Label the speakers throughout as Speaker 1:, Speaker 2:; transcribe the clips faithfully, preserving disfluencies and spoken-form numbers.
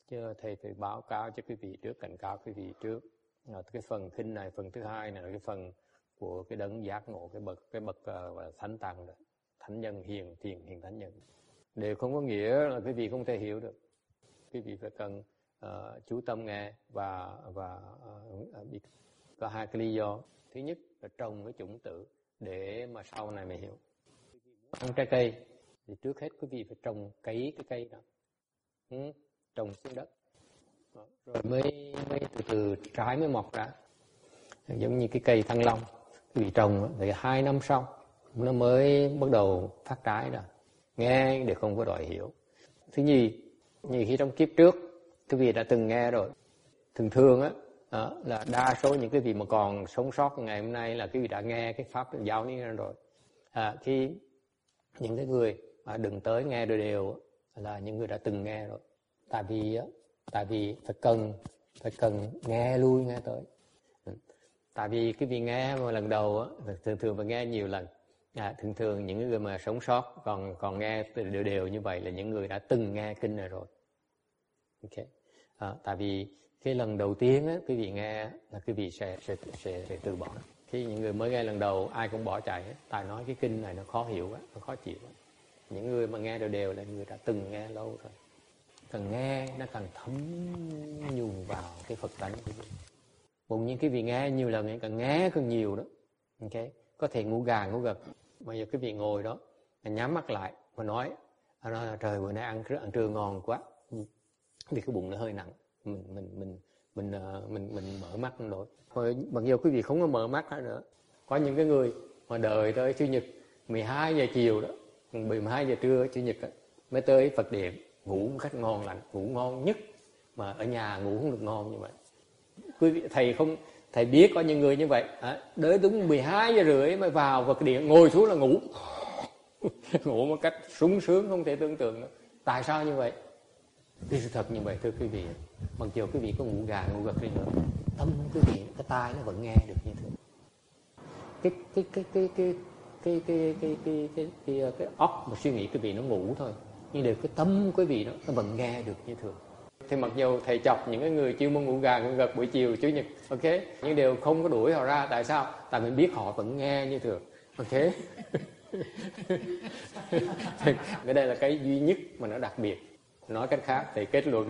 Speaker 1: Chứ thầy phải báo cáo cho quý vị trước, cảnh cáo quý vị trước. À, cái phần kinh này, phần thứ hai này là cái phần của cái đấng giác ngộ, cái bậc cái bậc uh, thánh tăng đó, thánh nhân hiền thiền hiền thánh nhân. Đều không có nghĩa là quý vị không thể hiểu được. Quý vị phải cần uh, chú tâm nghe và và uh, biết có hai cái lý do. Thứ nhất là trồng cái chủng tử để mà sau này mình hiểu. Ăn trái cây thì trước hết quý vị phải trồng cấy cái cây đó, ừ, trồng xuống đất, rồi mới mới từ từ trái mới mọc ra. Giống như cái cây thanh long, quý vị trồng thì hai năm sau nó mới bắt đầu phát trái ra. Nghe để không có đòi hiểu. Thứ nhì, như khi trong kiếp trước quý vị đã từng nghe rồi. Thường thường á đó, là đa số những cái vị mà còn sống sót ngày hôm nay là quý vị đã nghe cái pháp giáoนี้rồi. À, khi những cái người mà đừng tới nghe đều đều là những người đã từng nghe rồi. Tại vì á, tại vì phải cần phải cần nghe lui nghe tới. Tại vì cái vị nghe mà lần đầu á, thường thường phải nghe nhiều lần. À, thường thường những người mà sống sót còn còn nghe đều đều như vậy là những người đã từng nghe kinh này rồi. Ok. À, tại vì cái lần đầu tiên á, quý vị nghe là quý vị sẽ sẽ sẽ, sẽ từ bỏ. Khi những người mới nghe lần đầu ai cũng bỏ chạy hết. Tại nói cái kinh này nó khó hiểu quá, nó khó chịu quá. Những người mà nghe đều đều là người đã từng nghe lâu rồi. Càng nghe nó càng thấm nhuần vào cái Phật tánh của mình. Một những cái vị nghe nhiều lần càng nghe càng nhiều đó. Ok. Có thể ngủ gà ngủ gật. Bây giờ cái vị ngồi đó nhắm mắt lại và nói, nói trời bữa nay ăn ăn trưa ngon quá. Vì cái bụng nó hơi nặng, mình mình mình mình mình mình, mình mở mắt không nổi. Rồi mặc dù quý vị không có mở mắt nữa. Có những cái người mà đợi tới Chủ nhật mười hai giờ chiều đó, mười hai giờ trưa Chủ nhật đó, mới tới Phật điện ngủ một cách ngon lành, ngủ ngon nhất mà ở nhà ngủ không được ngon như vậy. Quý vị thầy không thầy biết có những người như vậy, à, đợi đúng mười hai giờ rưỡi mới vào Phật điện ngồi xuống là ngủ. Ngủ một cách sung sướng không thể tưởng tượng nữa. Tại sao như vậy? Cái sự thật như vậy thưa quý vị, mặc dù quý vị có ngủ gà ngủ gật đi nữa, tâm quý vị cái tai nó vẫn nghe được như thế. Cái cái cái cái cái cái cái cái cái cái cái cái óc mà suy nghĩ quý vị nó ngủ thôi, nhưng đều cái tâm quý vị đó nó vẫn nghe được như thường. Thì mặc dù thầy chọc những cái người chưa muốn ngủ gà ngủ gật buổi chiều Chủ nhật, ok, nhưng đều không có đuổi họ ra. Tại sao? Tại mình biết họ vẫn nghe như thường, ok. Cái đây là cái duy nhất mà nó đặc biệt. Nói cách khác thì kết luận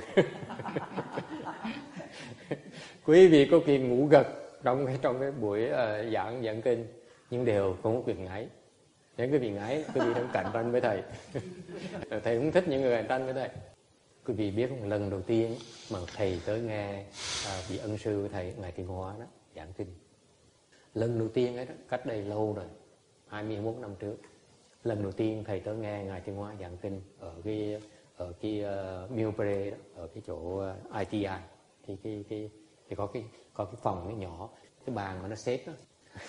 Speaker 1: quý vị có quyền ngủ gật trong cái trong cái buổi uh, giảng giảng kinh, nhưng đều không có quyền ngáy. Nếu quý vị ngáy, quý vị không cạnh tranh với thầy. Thầy không thích những người cạnh tranh với thầy. Quý vị biết không, lần đầu tiên mà thầy tới nghe uh, vị ân sư của thầy Ngài Thiện Hóa đó giảng kinh, lần đầu tiên ấy đó, cách đây lâu rồi, hai mươi mốt năm trước, lần đầu tiên thầy tới nghe Ngài Thiện Hóa giảng kinh ở cái ở cái uh, Millbrae đó, ở cái chỗ uh, i tê i, thì cái cái thì có cái có cái phòng nó nhỏ, cái bàn mà nó xếp đó.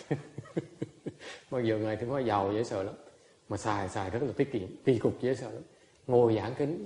Speaker 1: Bây giờ Ngài Thiện Hóa giàu dễ sợ lắm, mà xài xài rất là tiết kiệm, kỳ cục dễ sợ lắm, ngồi giảng kinh.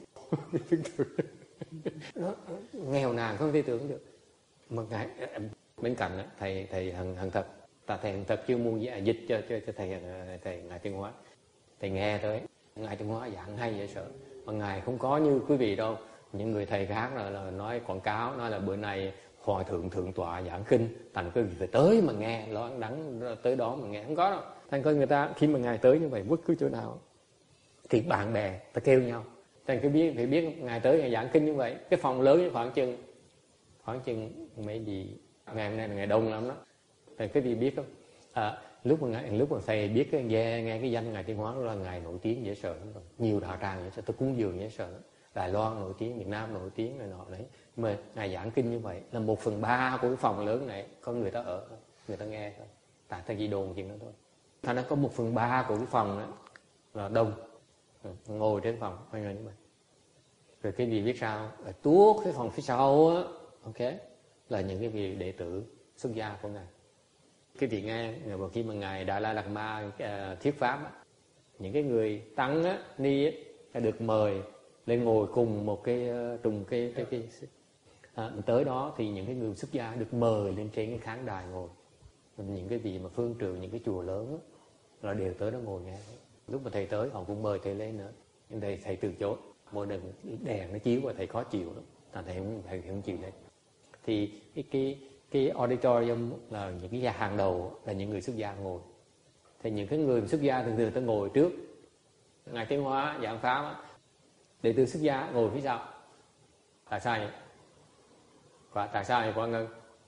Speaker 1: Nó, nghèo nàn không thể tưởng được. Mà ngài bên cạnh đó, thầy thầy Hằng Hằng Thật, ta thầy Hằng Thật chưa muốn dịch cho cho, cho thầy thầy Ngài Thiện Hóa. Thầy nghe tới Ngài Thiện Hóa giảng hay dễ sợ, mà ngài không có như quý vị đâu. Những người thầy khác là, là nói quảng cáo, nói là bữa nay hòa thượng thượng tọa giảng kinh, thành quý vị phải tới mà nghe, lo đắng tới đó mà nghe, không có đâu. Thành coi người ta khi mà ngài tới như vậy bất cứ chỗ nào thì bạn bè ta kêu nhau. Thành cứ biết phải biết ngài tới ngài giảng kinh như vậy, cái phòng lớn khoảng chừng khoảng chừng mấy gì ngày hôm nay là ngày đông lắm đó. Thầy quý vị biết không? À, lúc mà ngài, lúc mà thầy biết cái nghe nghe cái danh Ngài Thiện Hóa đó là ngài nổi tiếng dễ sợ lắm rồi, nhiều đạo tràng dễ sợ, tôi cúng dường dễ sợ lắm. Đài Loan nổi tiếng, Việt Nam nổi tiếng này nọ đấy, mà ngài giảng kinh như vậy là một phần ba của cái phòng lớn này có người ta ở, người ta nghe thôi. Tại thầy chỉ đồn chuyện đó thôi. Thành ra có một phần ba của cái phòng đó là đông, ngồi trên phòng mấy người như vậy. Rồi cái gì biết sao? Ở tuốt cái phòng phía sau á, ok, là những cái vị đệ tử xuất gia của ngài. Cái vị nghe vào khi mà ngài Đại La Lạt Ma uh, thuyết pháp á, những cái người tăng á, ni á, được mời lên ngồi cùng một cái uh, trùng cái cái, cái à, tới đó thì những cái người xuất gia được mời lên trên cái khán đài ngồi. Những cái vị mà phương trượng, những cái chùa lớn á, là đều tới đó ngồi nghe. Lúc mà thầy tới họ cũng mời thầy lên nữa, nhưng thầy thầy từ chối. Mỗi lần đèn nó chiếu và thầy khó chịu lắm. thầy thầy không, thầy không chịu đấy. Thì cái cái cái auditorium là những cái nhà hàng đầu là những người xuất gia ngồi. Thì những cái người xuất gia thường thường ta ngồi trước ngài Tiến Hóa giảng pháp, đệ tử xuất gia ngồi phía sau. Tại sao vậy? Và tại sao vậy Quang Ngân?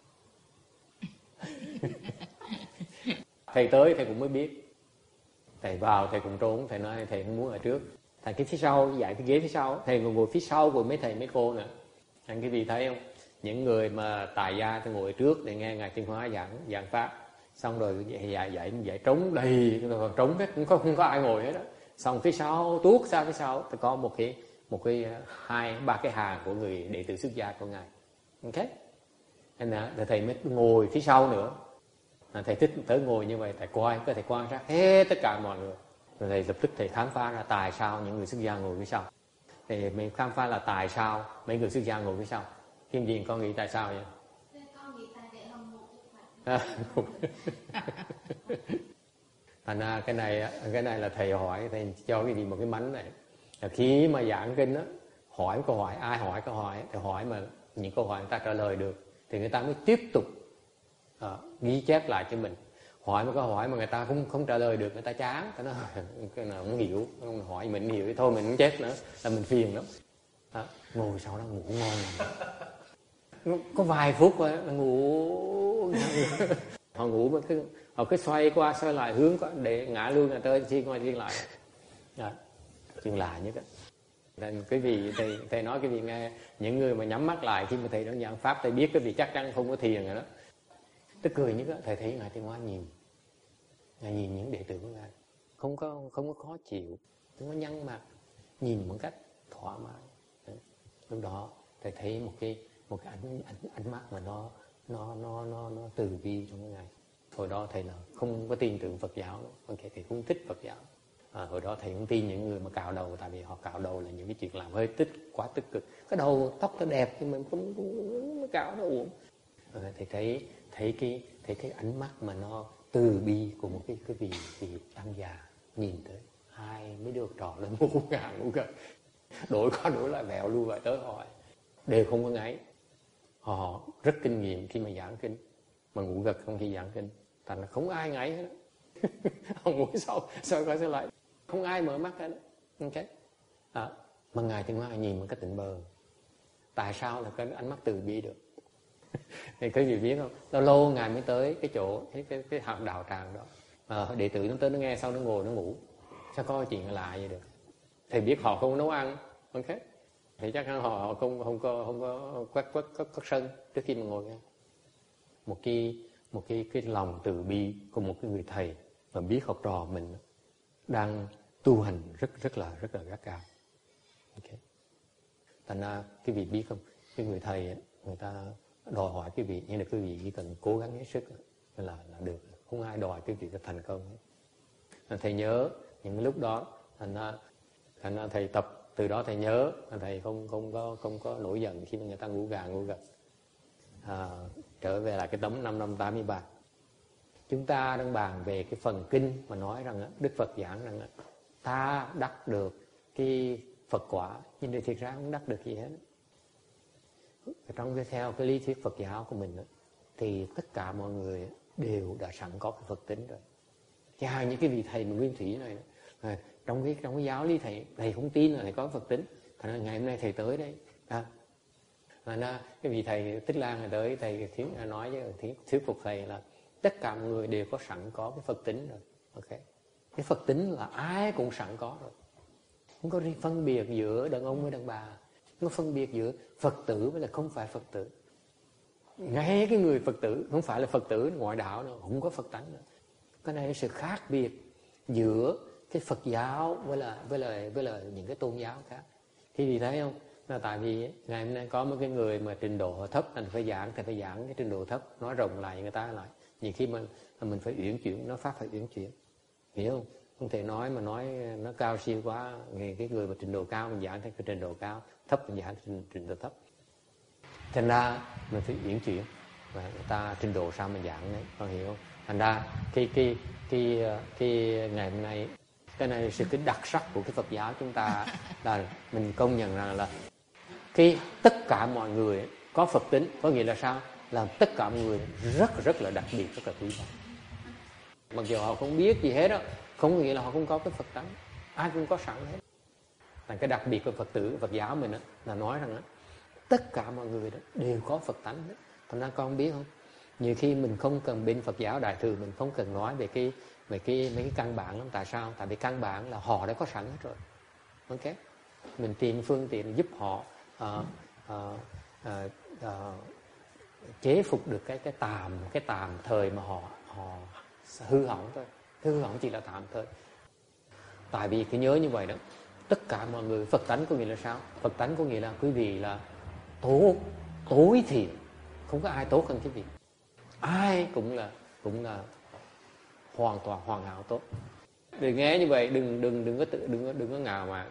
Speaker 1: Thầy tới thầy cũng mới biết. Thầy vào thầy cũng trốn, thầy nói thầy không muốn ở trước. Thầy cái phía sau dạy cái ghế phía sau, thầy ngồi ngồi phía sau của mấy thầy mấy cô nữa. Anh cái gì thấy không? Những người mà tài gia thì ngồi trước để nghe ngài Tiến Hóa giảng giảng pháp, xong rồi dạy dạy dạy, dạy trống đầy, còn trống hết, không có không có ai ngồi hết đó. Xong phía sau tuốt ra phía sau thì có một cái một cái hai ba cái hàng của người đệ tử xuất gia của ngài. Ok, nên là thầy mới ngồi phía sau nữa. Thầy thích tới ngồi như vậy, thầy coi có thể quan sát hết tất cả mọi người. Rồi thầy lập tức thầy khám phá ra tại sao những người xuất gia ngồi phía sau. Thì mình khám phá là tại sao mấy người xuất gia ngồi phía sau. Kim Diên con nghĩ tại sao vậy?
Speaker 2: Con nghĩ tại để hồng ngủ.
Speaker 1: Thành ra cái này cái này là thầy hỏi, thầy cho cái gì một cái mánh này. Là khi mà giảng kinh á, hỏi câu hỏi, ai hỏi câu hỏi thì hỏi mà những câu hỏi người ta trả lời được thì người ta mới tiếp tục à, ghi chép lại cho mình. Hỏi một câu hỏi mà người ta không không trả lời được, người ta chán, cái nó cái nào không hiểu, không hỏi mình hiểu thì thôi mình cũng chết nữa, là mình phiền lắm. À, ngồi sau đó ngủ ngon. Có vài phút rồi là ngủ. Họ ngủ mà cứ họ cứ xoay qua xoay lại hướng để ngã lưng là tới chiên qua chiên lại. À, chuyện lạ nhất á. Nên quý vị thầy, thầy nói quý vị nghe, những người mà nhắm mắt lại khi mà thầy đang giảng pháp, thầy biết quý vị chắc chắn không có thiền rồi đó. Tức cười nhất á, thầy thấy ngài Tiến Hóa nhìn, ngài nhìn những đệ tử của ngài không có không có khó chịu, không có nhăn mặt, nhìn một cách thoải mái. Đấy. Lúc đó thầy thấy một cái một cái ánh ánh, ánh mắt mà nó nó nó nó nó từ bi trong cái ngài. Hồi đó thầy là không có tin tưởng Phật giáo, ok, thầy không thích Phật giáo. À, hồi đó thầy không tin những người mà cạo đầu, tại vì họ cạo đầu là những cái chuyện làm hơi tích quá tích cực. Cái đầu tóc nó đẹp nhưng mình không, không cạo nó uổng. À, thầy thấy thấy cái thấy cái ánh mắt mà nó từ bi của một cái cái vị vị tăng già nhìn tới hai mấy đứa trò lên ngủ gà ngủ gật, đổi qua đổi lại vẹo lui lại tới hỏi đều không có ngáy. Họ rất kinh nghiệm khi mà giảng kinh, mà ngủ gật không khi giảng kinh, thành là không ai ngáy hết. Họ ngủ sau sau coi sẽ lại không ai mở mắt hết. Ok, à, mà ngài Tiến Hóa nhìn một cái tỉnh bờ. Tại sao là cái ánh mắt từ bi được? Thì quý vị biết không, lâu lâu ngài mới tới cái chỗ cái cái cái hạt đạo tràng đó, à, đệ tử nó tới nó nghe sau nó ngồi nó ngủ. Sao có chuyện lạ vậy được? Thầy biết họ không nấu ăn, ok, thì chắc chắn họ, họ không không có không có quét quét quét sân trước khi mà ngồi nghe. Một cái một cái cái lòng từ bi của một cái người thầy mà biết học trò mình đang tu hành rất rất là rất là gắt cao. Ok, thành ra cái vị biết không, cái người thầy người ta đòi hỏi cái vị, nhưng là cái vị chỉ cần cố gắng hết sức là là được, không ai đòi cái vị thành công hết. Thầy nhớ những lúc đó, thành ra thành ra thầy tập từ đó, thầy nhớ thầy không không có không có nổi giận khi mà người ta ngủ gà ngủ gật. À, trở về lại cái tấm năm năm tám mươi ba, chúng ta đang bàn về cái phần kinh mà nói rằng Đức Phật giảng rằng ta đắc được cái Phật quả, nhưng để thiệt ra không đắc được gì hết. Trong cái theo cái lý thuyết Phật giáo của mình thì tất cả mọi người đều đã sẵn có cái Phật tính rồi. Chà, những cái vị thầy mà nguyên thủy này à, trong cái trong cái giáo lý thầy thầy không tin là thầy có Phật tính. Thành ra ngày hôm nay thầy tới đấy à, mà nó, cái vị thầy Tích Lan này tới, thầy thuyết nói với thuyết phục thầy là tất cả mọi người đều có sẵn có cái Phật tính rồi. Ok, cái Phật tính là ai cũng sẵn có rồi, không có phân biệt giữa đàn ông với đàn bà, không có phân biệt giữa Phật tử với là không phải Phật tử. Ngay cái người Phật tử không phải là Phật tử ngoại đạo nữa, không có Phật tánh nữa. Cái này là sự khác biệt giữa cái Phật giáo với là với là với là những cái tôn giáo khác. Thì vì thấy không, là tại vì ngày hôm nay có một cái người mà trình độ thấp, thành phải giảng thì phải giảng cái trình độ thấp, nói rộng lại người ta lại. Nhiều khi mà mình phải uyển chuyển, nó pháp phải uyển chuyển, hiểu không? Không thể nói mà nói nó cao siêu quá, cái người mà trình độ cao mình giảng theo cái trình độ cao, thấp mình giảng trình, trình độ thấp. Thành ra mình phải uyển chuyển, và người ta trình độ sao mình giảng đấy, con hiểu không? Thành ra cái cái cái cái ngày hôm nay, cái này sự cái đặc sắc của cái Phật giáo chúng ta là mình công nhận rằng là Khi tất cả mọi người có Phật tính, có nghĩa là sao? Là tất cả mọi người rất rất là đặc biệt, rất là quý báu. Mặc dù họ không biết gì hết đó, không nghĩa là họ không có cái Phật tánh. Ai cũng có sẵn hết. Là cái đặc biệt của Phật tử, Phật giáo mình đó, là nói rằng đó, tất cả mọi người đó đều có Phật tánh đó. Thành ra con biết không? Nhiều khi mình không cần bên Phật giáo Đại thừa, mình không cần nói về cái về cái mấy cái căn bản lắm. Tại sao? Tại vì căn bản là họ đã có sẵn hết rồi. Ok? Mình tìm phương tiện giúp họ uh, uh, uh, uh, chế phục được cái cái tạm cái tạm thời mà họ họ hư hỏng thôi. Hư hỏng chỉ là tạm thời. Tại vì cứ nhớ như vậy đó, tất cả mọi người Phật tánh có nghĩa là sao? Phật tánh có nghĩa là quý vị là tốt, tối thiện, không có ai tốt hơn quý vị. Ai cũng là cũng là hoàn toàn hoàn hảo tốt. Đừng nghe như vậy, đừng đừng đừng có tự đừng có đừng có ngào mà.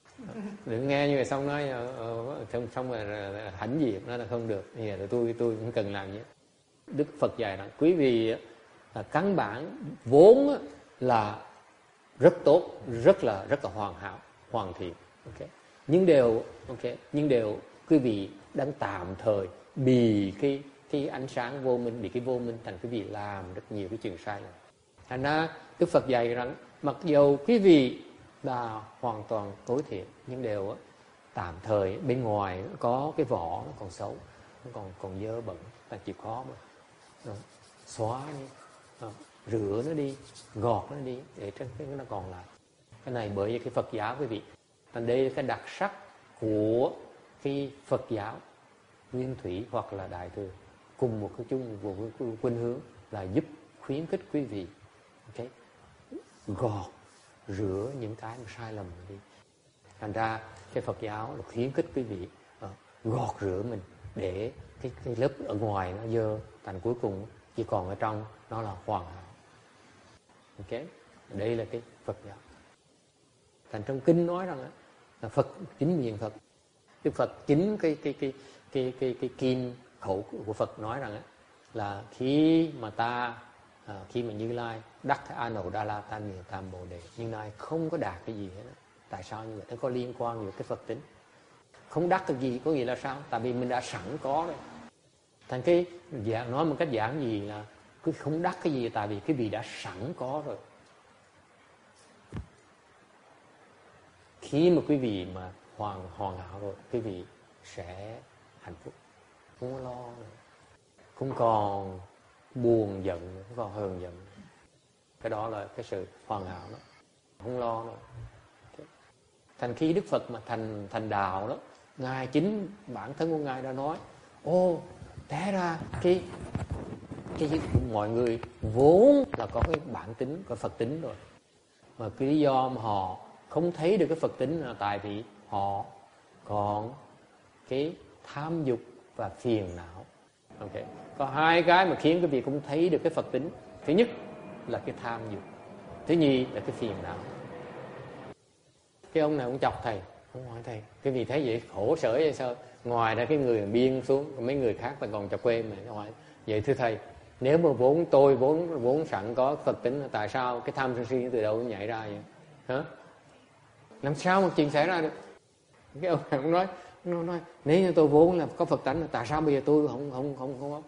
Speaker 1: Đừng nghe như vậy xong nói xong xong rồi hãnh diện, nó là không được. Thì là tôi tôi cũng cần làm như. Đức Phật dạy rằng quý vị là căn bản vốn là rất tốt, rất là rất là hoàn hảo, hoàn thiện. Ok. Nhưng đều ok, nhưng đều quý vị đang tạm thời bị cái cái ánh sáng vô minh, bị cái vô minh thành quý vị làm rất nhiều cái chuyện sai lầm. Thành ra Đức Phật dạy rằng mặc dù quý vị là hoàn toàn tối thiện, nhưng đều tạm thời bên ngoài có cái vỏ nó còn xấu, nó còn còn dơ bẩn, là chịu khó mà đó. Xóa đi, đó. Rửa nó đi, gọt nó đi để cho cái nó còn lại. Cái này bởi vì cái Phật giáo quý vị, thành đây là cái đặc sắc của cái Phật giáo Nguyên Thủy hoặc là Đại thừa, cùng một cái chung một cái khuynh hướng là giúp khuyến khích quý vị okay, gọt rửa những cái mà sai lầm đi. Thành ra cái Phật giáo là khuyến khích quý vị uh, gọt rửa mình để cái, cái lớp ở ngoài nó dơ, thành cuối cùng chỉ còn ở trong nó là hoàn hảo. Ok, đây là cái Phật giáo. Thành trong kinh nói rằng là Phật chính miệng Phật, Đức Phật chính cái cái cái cái cái cái kim khẩu của Phật nói rằng là khi mà ta à, khi mà Như Lai đắc cái A Nậu Đa La Tam Miền Tam Bồ Đề, Như Lai không có đạt cái gì hết. Tại sao như vậy? Nó có liên quan với cái Phật tính. Không đắc cái gì có nghĩa là sao? Tại vì mình đã sẵn có rồi. Thành cái dạng nói một cách giản gì là cứ không đắc cái gì, tại vì cái vị đã sẵn có rồi. Khi mà quý vị mà hoàn hoàn hảo rồi, quý vị sẽ hạnh phúc, không có lo nữa, không còn buồn giận, không còn hờn giận. Cái đó là cái sự hoàn hảo đó, không lo nữa. Thành khi Đức Phật mà thành thành đạo đó, Ngài chính bản thân của Ngài đã nói, ô té ra cái cái mọi người vốn là có cái bản tính, có Phật tính rồi, mà cái lý do mà họ không thấy được cái Phật tính là tại vì họ còn cái tham dục và phiền não. Ok, có hai cái mà khiến quý vị không thấy được cái Phật tính. Thứ nhất là cái tham dục, thứ nhì là cái phiền não. Cái ông này cũng chọc thầy, không hỏi thầy, cái vì thấy vậy khổ sở vậy sao? Ngoài ra cái người biên xuống, mấy người khác là còn chọc quê mà hỏi. Vậy thưa thầy, nếu mà vốn tôi vốn vốn sẵn có Phật tính, tại sao cái tham sân si từ đâu nó nhảy ra vậy? Hả? Làm sao mà chuyện xảy ra được? Cái ông này cũng nói, nó nói nếu như tôi vốn là có Phật tánh, tại sao bây giờ tôi không không không không có?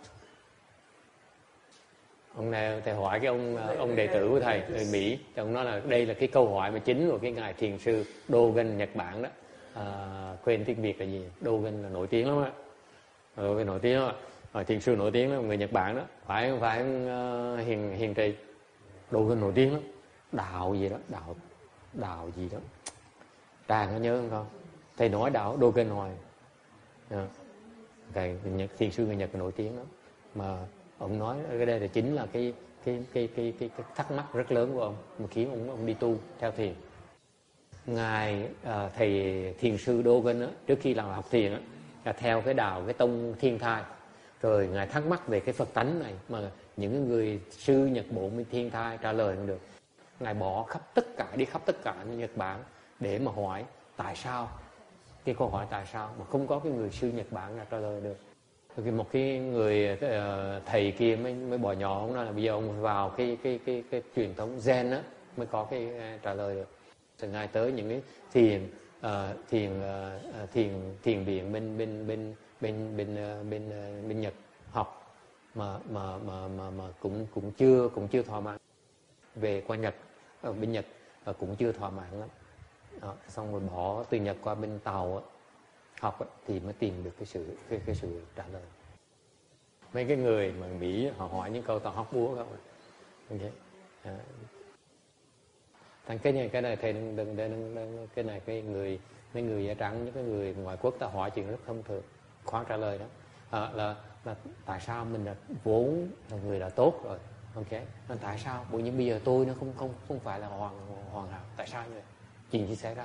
Speaker 1: Ông này thầy hỏi cái ông ông đệ tử của thầy người Mỹ, ông nói là đây là cái câu hỏi mà chính của cái ngài thiền sư Dogen Nhật Bản đó. À, quên tiếng Việt là gì? Dogen là nổi tiếng lắm á, Dogen nổi tiếng lắm á. Thiền sư nổi tiếng lắm, người Nhật Bản đó, phải không phải uh, hiền hiền trì. Dogen nổi tiếng lắm, đạo gì đó, đạo đạo gì đó, Tràng có nhớ không con? Thầy nói đạo Dogen hoài. Yeah. Thầy Nhật, thiền sư người Nhật nổi tiếng lắm, mà ông nói cái đây là chính là cái cái cái cái cái, cái thắc mắc rất lớn của ông mà khiến ông ông đi tu theo thiền. Ngài à, thầy thiền sư Dogen á, trước khi làm học thiền á, là theo cái đạo cái tông Thiên Thai, rồi ngài thắc mắc về cái Phật tánh này mà những người sư Nhật Bộ bên Thiên Thai trả lời không được. Ngài bỏ khắp tất cả đi khắp tất cả Nhật Bản để mà hỏi tại sao, cái câu hỏi tại sao mà không có cái người sư Nhật Bản nào trả lời được. Thì một cái người uh, thầy kia mới mới bỏ nhỏ, ông nói là bây giờ ông vào cái cái cái cái truyền thống Zen á mới có cái uh, trả lời được. Rồi ngài tới những cái thiền uh, thiền uh, thiền thiền viện bên bên bên bên bên uh, bên uh, bên Nhật học mà mà mà mà mà cũng cũng chưa cũng chưa thỏa mãn. Về qua Nhật ở bên Nhật uh, cũng chưa thỏa mãn lắm. Đó, xong rồi bỏ từ Nhật qua bên Tàu á, học á, thì mới tìm được cái sự cái cái sự trả lời. Mấy cái người mà Mỹ họ hỏi những câu tao hóc búa không ạ? Okay. À. Thằng cái này cái này thầy đừng đừng đừng, đừng cái này cái người mấy người da trắng, những cái người ngoại quốc ta hỏi chuyện rất thông thường, khoan trả lời đó. À, là là tại sao mình là vốn là người đã tốt rồi, ok? Nên tại sao? Bởi vì bây giờ tôi nó không không không phải là hoàn hoàn hảo. Tại sao như vậy? Chuyện gì xảy ra?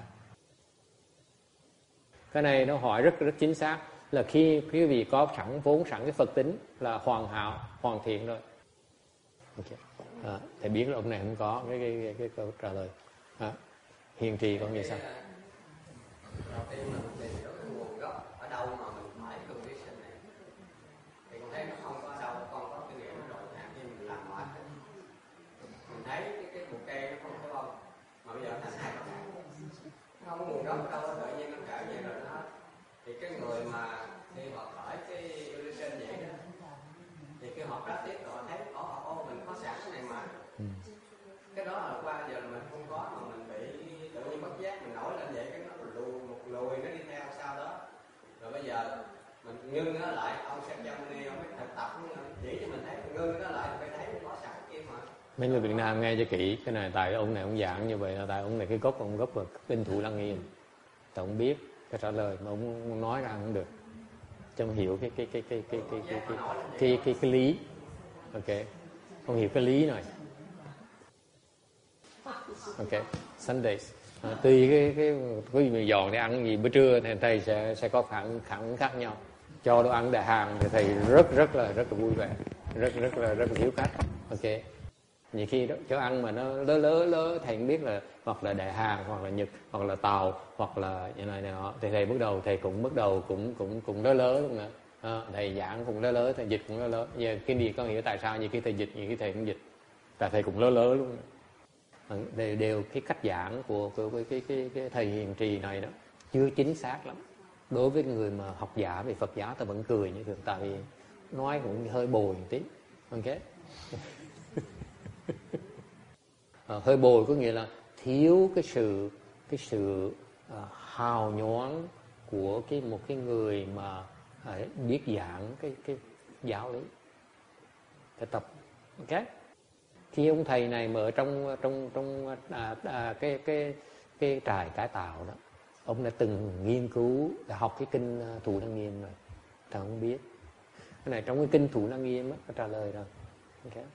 Speaker 1: Cái này nó hỏi rất rất chính xác, là khi quý vị có sẵn vốn sẵn cái Phật tính là hoàn hảo, hoàn thiện rồi. Okay. À, thầy biết là ông này không có cái cái cái, cái câu trả lời. À, Hiền Trì con nghĩ sao?
Speaker 3: Đầu tiên là mình tìm hiểu cái nguồn gốc ở đâu mà mình phải condition này, thì con thấy nó không có đâu, con có kinh nghiệm rồi, hạn khi mình làm mọi thứ mình thấy cái cái bụi cây nó không có bông mà bây giờ thành hai con nó không có nguồn gốc ở đâu, tự nhiên nó trở về rồi nó. Thì cái người mà khi họ khởi cái illusion vậy đó, thì khi họ phát tiếp rồi họ thấy ô ô mình có sẵn cái này mà ừ. Cái đó là qua giờ là mình không có, mà mình bị tự nhiên bất giác mình nổi lên vậy, cái nó lùi một lùi nó đi theo sau đó. Rồi bây giờ mình ngưng nó lại, ông Sakyamuni ông mới thực tập chỉ cho mình thấy, mình ngưng nó lại phải thấy nó có sẵn kia mà.
Speaker 1: Mấy người Việt Nam nghe cho kỹ cái này, tại ông này ông giảng như vậy là tại ông này cái gốc ông gốc là kinh Thủ Lăng Nghiêm, tại ông biết cái trả lời mà ông nói ra không được, cho ông hiểu cái cái cái cái cái cái cái cái cái, cái, cái, cái lý, ok, ông hiểu cái lý này, ok. Sundays à, tùy cái cái quý vị dọn để ăn gì bữa trưa thì thầy sẽ sẽ có phản khẳng khác nhau. Cho đồ ăn đại hàng thì thầy rất rất là rất là vui vẻ, rất rất là rất là hiếu khách, ok. Nhiều khi đó cho ăn mà nó lớ lớ lớ thầy cũng biết là hoặc là đại hàng hoặc là Nhật hoặc là Tàu hoặc là như này này nọ, thì thầy bước đầu thầy cũng bước đầu cũng cũng cũng lớ lớ luôn nè. À, thầy giảng cũng lớ lớ, thầy dịch cũng lớ lớ. Giờ cái gì con hiểu tại sao nhiều khi thầy dịch nhiều khi thầy cũng dịch, tại thầy cũng lớ lớ luôn. Đều, đều cái cách giảng của, của, của cái, cái, cái thầy Hiền Trì này đó chưa chính xác lắm. Đối với người mà học giả về Phật giáo ta vẫn cười như thường, tại vì nói cũng hơi bồi một tí, ok. À, hơi bồi có nghĩa là thiếu cái sự cái sự uh, hào nhoáng của cái một cái người mà uh, biết giảng cái cái giáo lý, phải tập, ok. Khi ông thầy này mà ở trong trong trong à, à, cái cái cái trại cải tạo đó, ông đã từng nghiên cứu, đã học cái kinh Thủ Lăng Nghiêm rồi, ta không biết. Cái này trong cái kinh Thủ Lăng Nghiêm á, có trả lời rồi, ok.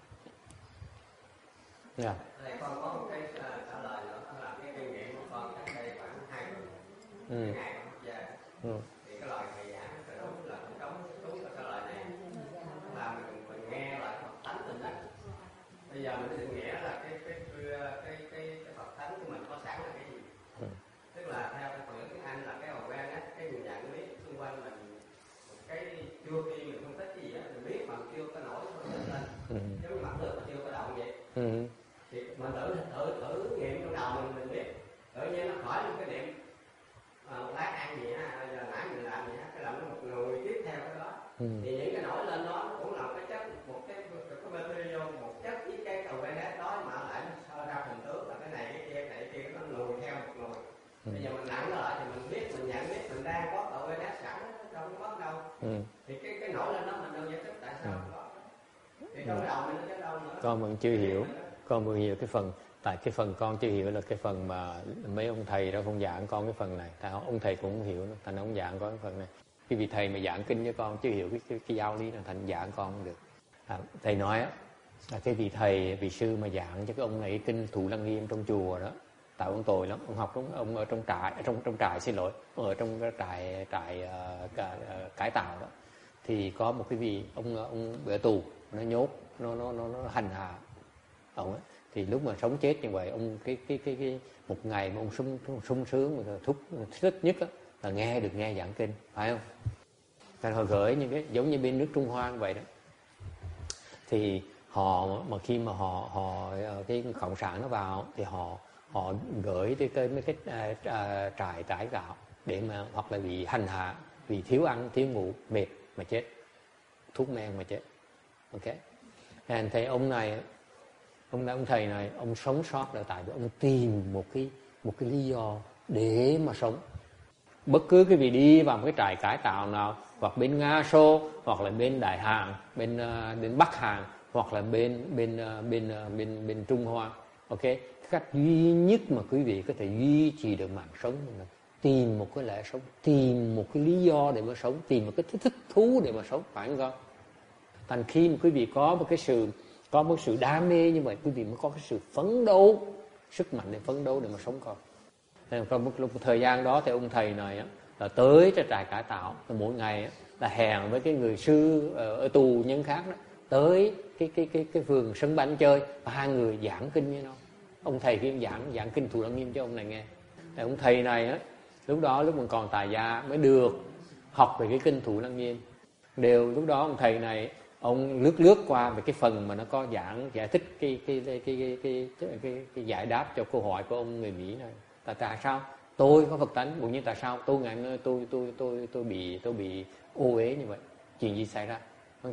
Speaker 1: Yeah.
Speaker 3: Thầy con có một cái trả lời nữa, đó là cái kinh nghiệm của con cách đây khoảng hai tuần,
Speaker 1: ừ.
Speaker 3: ngày con học gia,
Speaker 1: ừ.
Speaker 3: thì cái lời thầy giảng là đúng là cũng đúng đúng cái trả lời này, là mình mình nghe lại Phật tánh mình đó. Bây giờ mình định nghĩa là cái cái cái cái cái, cái Phật tánh của mình có sẵn là cái gì? Ừ. Tức là theo cái phần tiếng Anh là cái awareness, cái nhìn nhận biết xung quanh mình, cái chưa khi mình không thích cái gì đó, mình biết mà chưa có nổi không lên, ừ. Giống như mặt nước mà chưa có động vậy. Ừ. Thì mình thử thử thử nghiệm trong đầu mình mình biết, tự nhiên nó khỏi một cái niệm à, một lát ăn gì á, giờ nãy mình làm gì á, cái làm nó một người tiếp theo cái đó, ừ. Thì những cái nổi lên đó nó cũng là cái chất, một cái cái material, một chất với cái awareness đó mà lại nó sơ ra hình tướng là cái này cái kia cái này cái kia nó lùi theo một lùi. Ừ. Bây giờ mình nặng nó lại thì mình biết, mình nhận biết mình đang có awareness sẵn, đâu có đâu. Ừ. Thì cái cái nổi lên đó mình đâu giải thích tại sao ừ. Đó. Thì trong ừ. đầu mình nó cái đâu nữa.
Speaker 1: Con vẫn chưa hiểu. Con vừa hiểu cái phần, tại cái phần con chưa hiểu là cái phần mà mấy ông thầy đó không giảng con cái phần này, tại ông thầy cũng không hiểu, thành ông giảng con cái phần này. Cái vị thầy mà giảng kinh cho con chưa hiểu cái cái, cái giáo lý là thành giảng con không được. À, thầy nói á là cái vị thầy vị sư mà giảng cho cái ông này cái kinh Thủ Lăng Nghiêm trong chùa đó, tại ông tội lắm, ông học đúng ông ở trong trại trong trong trại xin lỗi ông ở trong cái trại trại uh, cả, uh, cải tạo đó, thì có một cái vị ông ông ở tù, nó nhốt nó nó nó, nó hành hạ ông ấy. Thì lúc mà sống chết như vậy, ông cái cái cái, cái một ngày mà ông sung sung sướng mà thúc thích nhất á, là nghe được nghe giảng kinh, phải không? Thành họ gửi những cái giống như bên nước Trung Hoa vậy đó. Thì họ mà khi mà họ họ cái cộng sản nó vào thì họ họ gửi tới cái mấy cái à, à, trại cải tạo để mà hoặc là bị hành hạ vì thiếu ăn thiếu ngủ mệt mà chết, thuốc men mà chết. Ok, and thầy ông này ông ông thầy này ông sống sót là tại vì ông tìm một cái một cái lý do để mà sống. Bất cứ cái vị đi vào một cái trại cải tạo nào, hoặc bên Nga Xô, hoặc là bên Đại Hàn, bên uh, bên Bắc Hàn, hoặc là bên bên uh, bên uh, bên bên Trung Hoa, ok, cách duy nhất mà quý vị có thể duy trì được mạng sống là tìm một cái lẽ sống, tìm một cái lý do để mà sống, tìm một cái thích, thích thú để mà sống, phải không con? Thành khi mà quý vị có một cái sự có một sự đam mê như vậy, quý vị mới có cái sự phấn đấu, sức mạnh để phấn đấu để mà sống con. Nên trong một, một thời gian đó thì ông thầy này là tới cho trại cải tạo, mỗi ngày là hẹn với cái người sư ở, ở tù nhân khác đó, tới cái cái cái cái vườn sân banh chơi, và hai người giảng kinh với nhau. Ông thầy kia giảng giảng kinh Thủ Lăng Nghiêm cho ông này nghe. Thì ông thầy này á, lúc đó lúc mình còn tại gia mới được học về cái kinh Thủ Lăng Nghiêm. Đều lúc đó ông thầy này ông lướt lướt qua về cái phần mà nó có giảng giải thích cái cái cái cái cái, cái, cái, cái, cái giải đáp cho câu hỏi của ông người Mỹ này. Tại tại sao tôi có Phật tánh, cũng như tại sao tôi ngày nay tôi tôi tôi tôi bị tôi bị ô uế như vậy, chuyện gì xảy ra? Ok,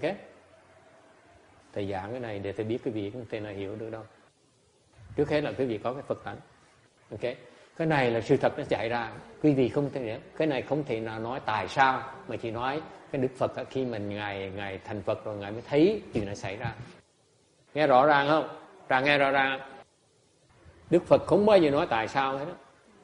Speaker 1: thầy giảng cái này để thầy biết cái việc không thể nào hiểu được đâu. Trước hết là quý vị có cái Phật tánh. Ok, cái này là sự thật nó xảy ra, quý vị không thể, cái này không thể nào nói tại sao, mà chỉ nói cái Đức Phật khi mình ngài ngài thành Phật rồi ngài mới thấy chuyện này xảy ra. Nghe rõ ràng không? Ra nghe rõ ràng. Đức Phật không bao giờ nói tại sao hết đó.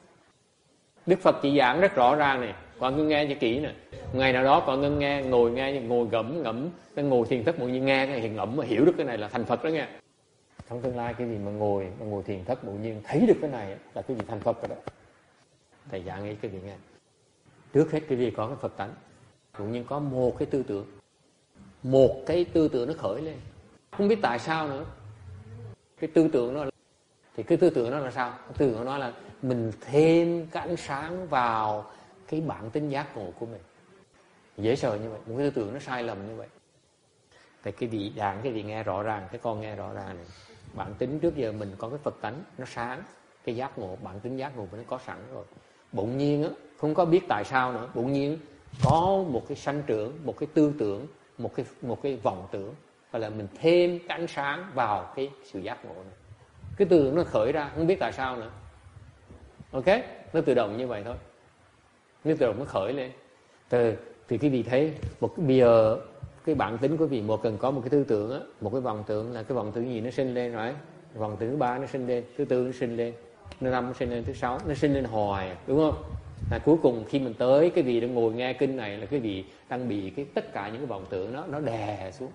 Speaker 1: Đức Phật chỉ giảng rất rõ ràng này, con cứ nghe cho kỹ này. Ngày nào đó con ngưng nghe, ngồi nghe, ngồi gẫm ngẫm, nó ngồi thiền thất, một như nghe cái hiện ngẫm mà hiểu được cái này là thành Phật đó nghe. Trong tương lai cái gì mà ngồi mà ngồi thiền thất bỗng nhiên thấy được cái này là cái gì thành Phật rồi đó. Thầy giảng ấy cái gì nghe. Trước hết cái gì có cái Phật tánh, bỗng nhiên có một cái tư tưởng, một cái tư tưởng nó khởi lên, không biết tại sao nữa. Cái tư tưởng nó thì cái tư tưởng nó là sao? Cái tư tưởng nó là mình thêm cái ánh sáng vào cái bản tính giác ngộ của mình. Dễ sợ như vậy, một cái tư tưởng nó sai lầm như vậy. Thì cái vị đàn cái vị nghe rõ ràng, cái con nghe rõ ràng này. Bản tính trước giờ mình có cái Phật tánh nó sáng, cái giác ngộ, bản tính giác ngộ của nó có sẵn rồi. Bỗng nhiên á, không có biết tại sao nữa, bỗng nhiên có một cái sanh trưởng, một cái tư tưởng, một cái một cái vọng tưởng, và là mình thêm cái ánh sáng vào cái sự giác ngộ này. Cái tư tưởng nó khởi ra, không biết tại sao nữa. Ok, nó tự động như vậy thôi. Nó tự động nó khởi lên. Từ thì cái vị thấy một cái bây giờ cái bản tính của vị một cần có một cái tư tưởng á, một cái vọng tưởng, là cái vọng tưởng gì nó sinh lên rồi, vọng tưởng thứ ba nó sinh lên, thứ tư nó sinh lên, thứ năm nó sinh lên, thứ sáu nó sinh lên hoài, đúng không? Là cuối cùng khi mình tới cái vị đang ngồi nghe kinh này là cái vị đang bị cái tất cả những cái vọng tưởng đó nó đè xuống,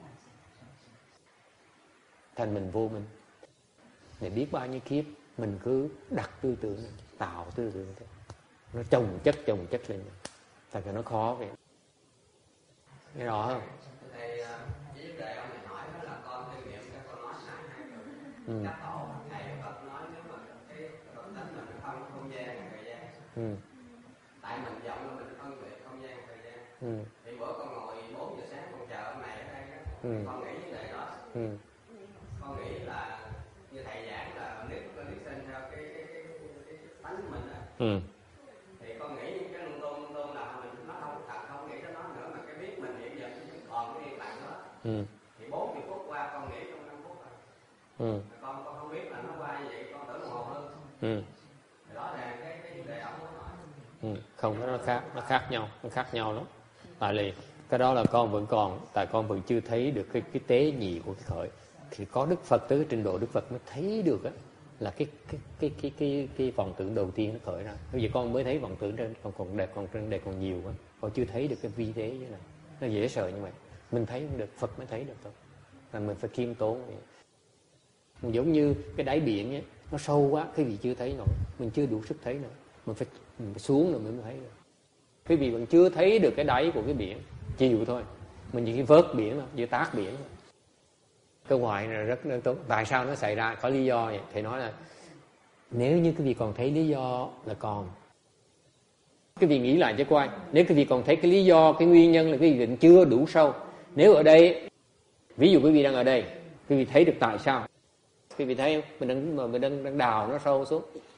Speaker 1: thành mình vô minh. Để biết bao nhiêu kiếp mình cứ đặt tư tưởng này, tạo tư tưởng thế, nó chồng chất chồng chất lên, tại vì nó khó vậy. Nghe rõ không?
Speaker 3: Thầy chỉ vấn đề ông này hỏi đó là con tư niệm cái con nói sai hai người.
Speaker 1: Ừ.
Speaker 3: Các tổ thầy Phật nói nếu mà cái Phật tánh mình không không gian và thời gian.
Speaker 1: Ừ.
Speaker 3: Tại mình vọng là mình phân biệt không gian thời gian. Ừ. Thì bữa con ngồi bốn giờ sáng con chờ ở này ở đây đó, ừ. Con nghĩ vấn đề đó. Ừ. Con nghĩ là như thầy giảng là nếu có lý sinh theo cái cái cái cái tánh của mình á. Ừ. Thì con nghĩ những cái lung tung lung tung là mình nó không thật, không nghĩ tới nó nữa, mà cái biết mình hiện giờ còn cái yên lặng đó. Ừ. Thì bốn mươi phút qua con nghĩ trong năm phút rồi. Ừ. Con con không biết là nó qua như vậy, con tưởng đồng hồ hơn. Ừ. Rõ ràng cái cái vấn đề ông nói. Ừ.
Speaker 1: Không, nó khác, nó khác nhau, nó khác nhau lắm. Tại vì cái đó là con vẫn còn, tại con vẫn chưa thấy được cái cái tế nhị của cái khởi. Thì có Đức Phật tới cái trình độ Đức Phật mới thấy được á, là cái cái cái cái cái cái vọng tưởng đầu tiên nó khởi ra. Bây giờ con mới thấy vọng tưởng trên còn còn đẹp, còn trên đẹp còn nhiều quá, con chưa thấy được cái vi tế như này. Nó dễ sợ như vậy, mình thấy không được, Phật mới thấy được thôi. Là mình phải khiêm tốn vậy. Mình giống như cái đáy biển ấy, nó sâu quá, cái gì chưa thấy nổi, mình chưa đủ sức thấy nữa, mình phải, mình phải xuống rồi mới thấy được. Cái gì vẫn chưa thấy được cái đáy của cái biển, chiều thôi, mình chỉ vớt biển thôi, chỉ tác biển thôi. Cái ngoài này rất đơn tốt. Tại sao nó xảy ra? Có lý do vậy. Thầy nói là nếu như cái vị còn thấy lý do là còn. Cái vị nghĩ lại cho coi. Nếu cái vị còn thấy cái lý do, cái nguyên nhân là cái vị định chưa đủ sâu. Nếu ở đây, ví dụ cái vị đang ở đây, cái vị thấy được tại sao. Cái vị thấy không? Mình đang, mình đang, đang đào nó sâu xuống.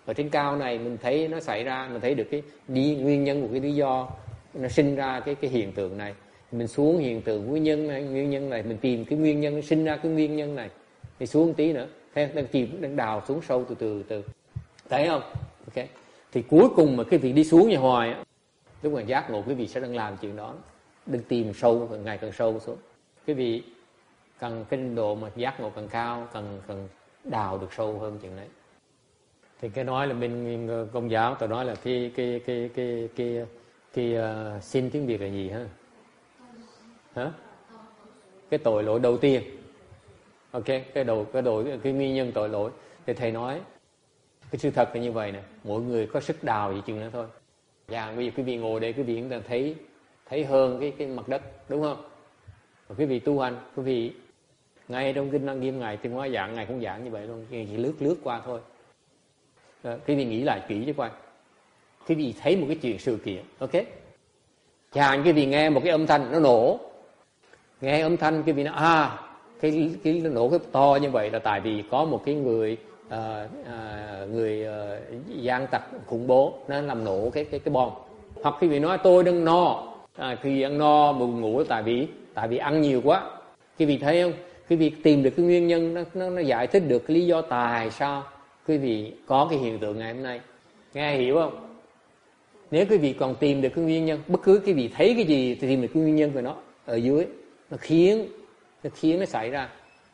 Speaker 1: ở trên cao này mình thấy nó xảy ra, mình thấy được cái đi nguyên nhân của cái lý do nó sinh ra cái cái hiện tượng này. Mình xuống hiện tượng nguyên nhân này, nguyên nhân này mình tìm cái nguyên nhân sinh ra cái nguyên nhân này, thì xuống một tí nữa, thấy đang chìm đang đào xuống sâu từ từ từ, thấy không? Ok. Thì cuối cùng mà cái việc đi xuống như hoài á, lúc mà giác ngộ quý vị sẽ đang làm chuyện đó, đừng tìm sâu ngày càng sâu xuống. Quý vị cần cái độ mà giác ngộ càng cao, cần cần đào được sâu hơn chuyện đấy. Thì cái nói là bên Công giáo tôi nói là cái cái cái cái cái cái, cái uh, xin tiếng Việt là gì hả? Hả? Cái tội lỗi đầu tiên. Ok, cái đầu cái đầu cái nguyên nhân tội lỗi. Thì thầy nói cái sự thật là như vậy nè, mỗi người có sức đào gì chừng nữa thôi. Và bây giờ quý vị ngồi đây quý vị chúng ta thấy thấy hơn cái cái mặt đất, đúng không? Và quý vị tu hành, quý vị ngay trong kinh Lăng Nghiêm ngài Tuyên Hóa giảng, ngài cũng giảng như vậy luôn, chỉ lướt lướt qua thôi. Đó, quý vị nghĩ lại kỹ cho coi. Quý vị thấy một cái chuyện sự kiện, ok? Chẳng quý vị nghe một cái âm thanh nó nổ, nghe âm thanh quý vị nói à cái cái nổ cái to như vậy là tại vì có một cái người à, à, người à, gian tặc khủng bố nó làm nổ cái cái cái bom. Hoặc quý vị nói tôi đang no, à, khi ăn no buồn ngủ tại vì tại vì ăn nhiều quá. Quý vị thấy không? Quý vị tìm được cái nguyên nhân, nó nó, nó giải thích được cái lý do tại sao quý vị có cái hiện tượng ngày hôm nay. Nghe hiểu không? Nếu quý vị còn tìm được cái nguyên nhân, bất cứ quý vị thấy cái gì thì tìm được cái nguyên nhân của nó ở dưới, nó khiến nó khiến nó xảy ra.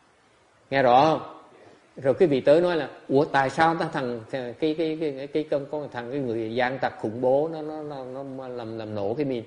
Speaker 1: Nghe rõ không? Rồi quý vị tới nói là ủa tại sao ta thằng cái cái cái cái, cái con con thằng cái người gian tặc khủng bố nó nó nó, nó làm làm nổ cái mìn.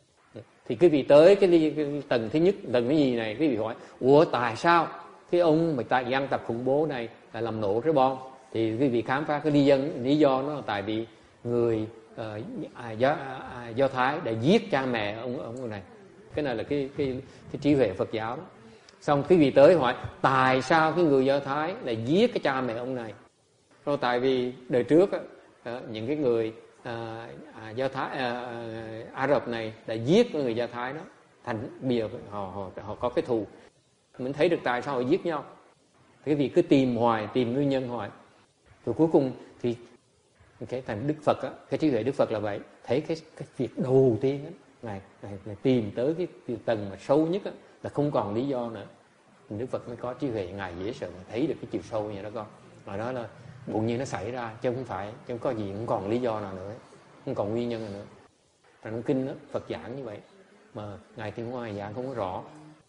Speaker 1: Thì quý vị tới cái, cái tầng thứ nhất, tầng cái gì này quý vị hỏi ủa tại sao cái ông mà tại gian tặc khủng bố này là làm nổ cái bom? Thì quý vị khám phá cái lý do lý do nó là tại vì người uh, à, do, à, do Thái đã giết cha mẹ ông ông này. Cái này là cái cái cái trí huệ Phật giáo đó. Xong quý vị tới hỏi tại sao cái người Do Thái lại giết cái cha mẹ ông này? Rồi tại vì đời trước á, những cái người à, à, Do Thái à, à, Ả Rập này đã giết cái người Do Thái đó, thành bây giờ họ họ họ có cái thù. Mình thấy được tại sao họ giết nhau. Cái vì cứ tìm hoài, tìm nguyên nhân hoài. Rồi cuối cùng thì cái thành Đức Phật á, cái trí huệ Đức Phật là vậy, thấy cái cái việc đầu tiên á, ngài, ngài, ngài tìm tới cái, cái tầng mà sâu nhất á, là không còn lý do nữa. Đức Phật mới có trí huệ, ngài dễ sợ thấy được cái chiều sâu như đó con. Mà đó là bụng nhiên nó xảy ra chứ không phải, chứ không có gì, không còn lý do nào nữa, không còn nguyên nhân nào nữa. Trong kinh đó, Phật giảng như vậy mà ngài Tuyên Hóa giảng không có rõ.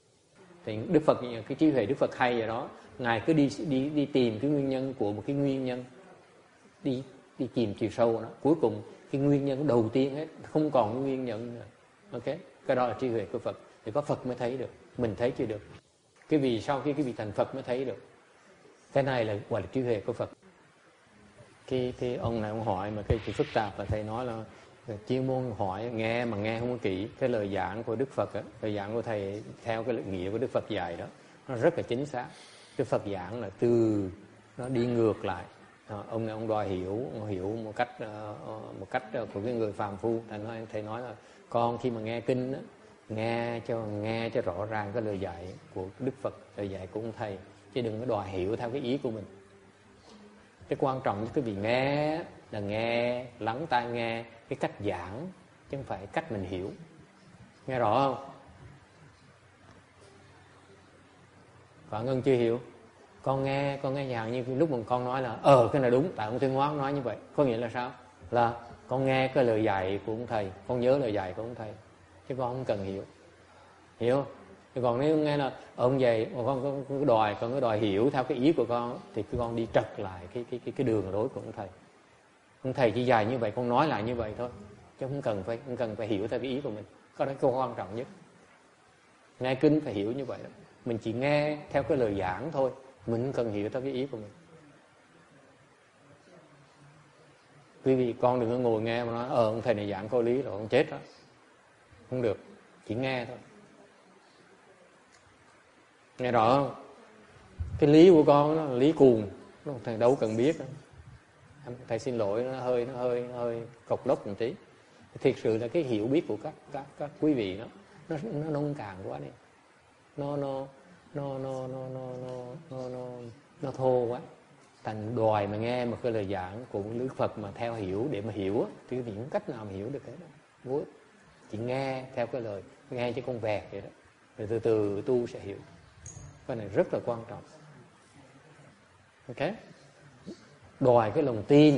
Speaker 1: Thì Đức Phật, cái trí huệ Đức Phật hay vậy đó, ngài cứ đi đi đi tìm cái nguyên nhân của một cái nguyên nhân, đi đi tìm chiều sâu của nó, cuối cùng cái nguyên nhân đầu tiên hết không còn cái nguyên nhân nữa. Ok, cái đó là trí huệ của Phật. Thì có Phật mới thấy được, mình thấy chưa được. Cái vì sau khi cái vị thành Phật mới thấy được. Cái này là gọi là trí huệ của Phật. Cái, cái ông này ông hỏi mà cái chuyện phức tạp là thầy nói là, là chuyên môn hỏi nghe mà nghe không có kỹ. Cái lời giảng của Đức Phật á, lời giảng của thầy theo cái nghĩa của Đức Phật dạy đó, nó rất là chính xác. Đức Phật giảng là từ nó đi ngược lại. À, ông này ông đòi hiểu, ông hiểu một cách uh, một cách của cái người phàm phu. Thầy nói, thầy nói là con khi mà nghe kinh á, nghe cho nghe cho rõ ràng cái lời dạy của Đức Phật, lời dạy của ông thầy, chứ đừng có đòi hiểu theo cái ý của mình. Cái quan trọng cái vị nghe là nghe, lắng tai nghe cái cách giảng, chứ không phải cách mình hiểu. Nghe rõ không? Phạm Ngân chưa hiểu. Con nghe, con nghe giảng như lúc mà con nói là ờ cái này đúng, tại ông Tuyên Hóa nói như vậy. Có nghĩa là sao? Là con nghe cái lời dạy của ông thầy, con nhớ lời dạy của ông thầy, chứ con không cần hiểu. Hiểu không? Thì còn nếu nghe là ông dạy, con có đòi, con có đòi hiểu theo cái ý của con, thì cứ con đi trật lại cái cái cái cái đường lối của ông thầy. Ông thầy chỉ dạy như vậy, con nói lại như vậy thôi, chứ không cần phải không cần phải hiểu theo cái ý của mình. Có đó cái quan trọng nhất. Nghe kinh phải hiểu như vậy đó. Mình chỉ nghe theo cái lời giảng thôi, mình không cần hiểu theo cái ý của mình. Quý vị con đừng có ngồi nghe mà nói ờ ông thầy này giảng có lý rồi ông chết đó. Không được, chỉ nghe thôi. Nghe rõ không? Cái lý của con nó là lý cuồng, nó thầy đâu cần biết đó. Thầy xin lỗi, nó hơi nó hơi nó hơi cộc lốc một tí. Thiệt sự là cái hiểu biết của các các các quý vị đó, nó nó nông cạn quá đi. Nó nó nó nó nó nó nó nó nó thô quá. Thành đòi mà nghe một cái lời giảng của Đức Phật mà theo hiểu để mà hiểu thì quý vị không cách nào mà hiểu được cái đó. Vô ích. Chỉ nghe theo cái lời, nghe cho con vẹt vậy đó. Rồi từ từ tu sẽ hiểu. Cái này rất là quan trọng. Ok? Đòi cái lòng tin.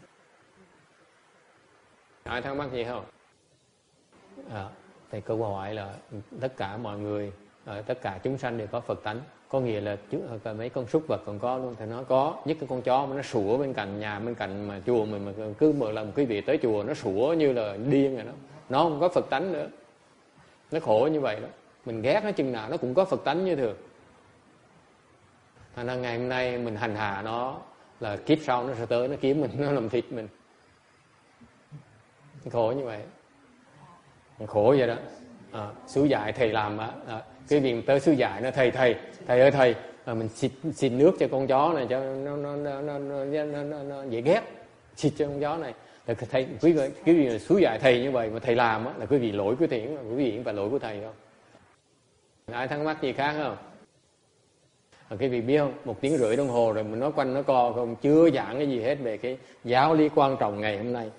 Speaker 1: Ai thắc mắc gì không? À, thì câu hỏi là tất cả mọi người, tất cả chúng sanh đều có Phật tánh. Có nghĩa là mấy con súc vật còn có luôn. Thì nó có, nhất cái con chó mà nó sủa bên cạnh nhà, bên cạnh mà chùa mình, mà cứ một lần quý vị tới chùa nó sủa như là điên rồi đó. Nó không có Phật tánh nữa. Nó khổ như vậy đó. Mình ghét nó chừng nào nó cũng có Phật tánh như thường. Thành ra ngày hôm nay mình hành hạ nó, là kiếp sau nó sẽ tới nó kiếm mình, nó làm thịt mình. Khổ như vậy. Khổ vậy đó. À, Sư dạy thầy làm á, à, cái việc tới sư dạy nó thầy thầy thầy ơi thầy, à, mình xịt xịt nước cho con chó này cho nó nó nó nó, nó, nó, nó, nó dễ ghét, xịt cho con chó này. Là thầy quý vị cái gì sư dạy thầy như vậy mà thầy làm á, là quý vị lỗi của thầy, quý vị cũng phải lỗi của thầy không? Ai thắc mắc gì khác không? À, cái vị biết không? Một tiếng rưỡi đồng hồ rồi mình nói quanh nó co, không chưa giảng cái gì hết về cái giáo lý quan trọng ngày hôm nay.